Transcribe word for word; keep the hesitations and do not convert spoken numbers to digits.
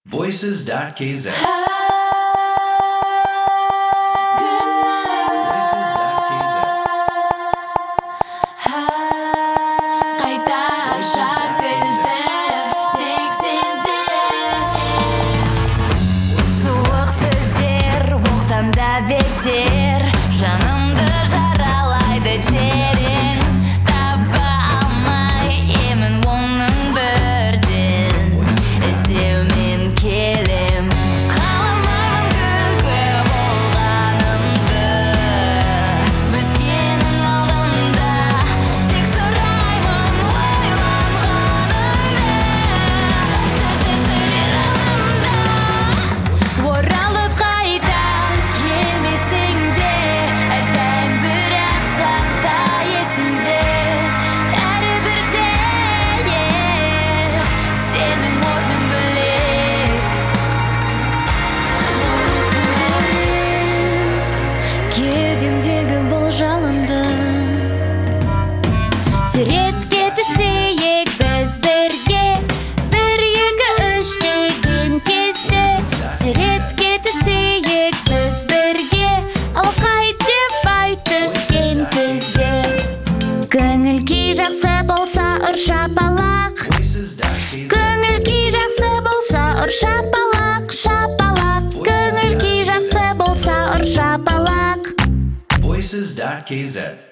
Voices dot k z. Бетер жанымды жаралайды терең, таба алмай емін оның бірден іздеумен келем. Қаламаймын күлкі болғанымды өзгенің алдында, тек сұраймын ойланғаныңды, сөздер сөйлер анында. Оралып қайта Суретке түсейік біз бірге, бір екі үш деген кезде. Суретке түсейік біз бірге, ал қайтып ай түскен кезде. Көңіл күй жақсы болса ұр шапалақ, көңіл күй жақсы болса ұр шапалақ, шапалақ. Көңіл күй жақсы болса ұр шапалақ. Voices dot k z.